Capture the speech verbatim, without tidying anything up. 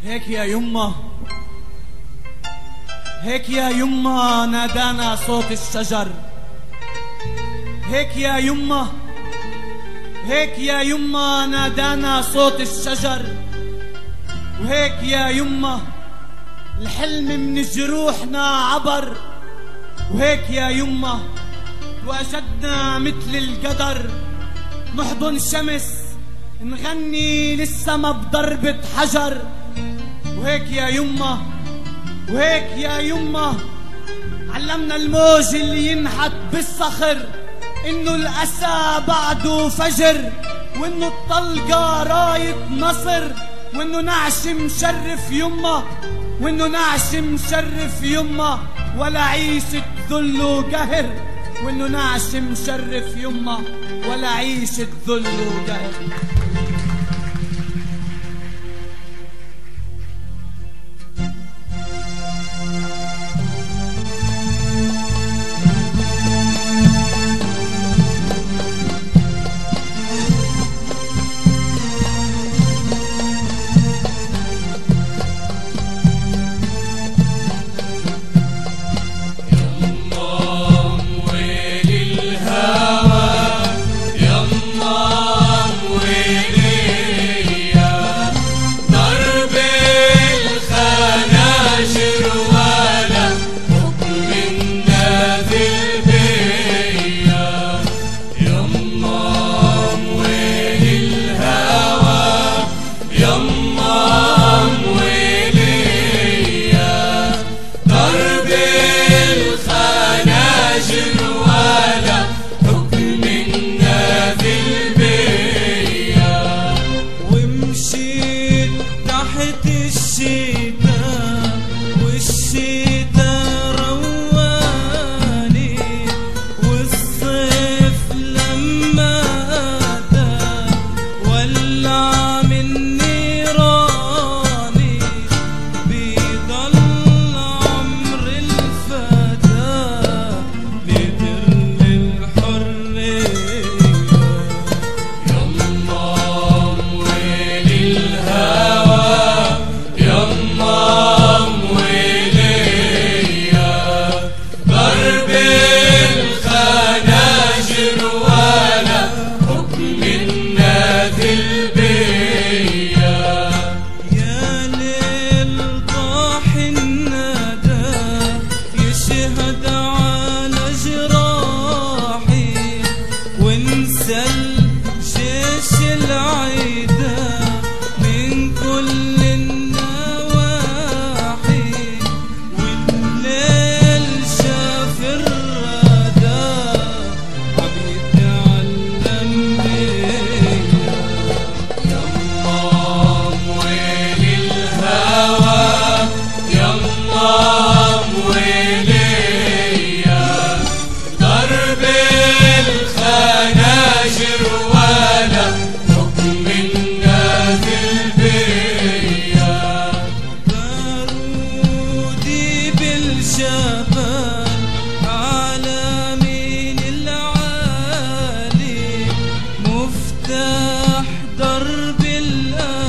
هيك يا يمه، هيك يا يمه نادانا صوت الشجر. هيك يا يمه، هيك يا يمه نادانا صوت الشجر. وهيك يا يمه الحلم من جروحنا عبر. وهيك يا يمه وجدنا مثل القدر نحضن شمس نغني للسما بضربة حجر. وهيك يا يمه، وهيك يا يمه علمنا الموج اللي ينحت بالصخر انه الاسى بعده فجر، وانه الطلقة راية نصر، وانه نعش مشرف يمه، وانه نعش مشرف يمه ولا عيشة ذل وقهر. وانه نعش مشرف يمه ولا عيشة ذل وقهر. مفتاح درب الأمل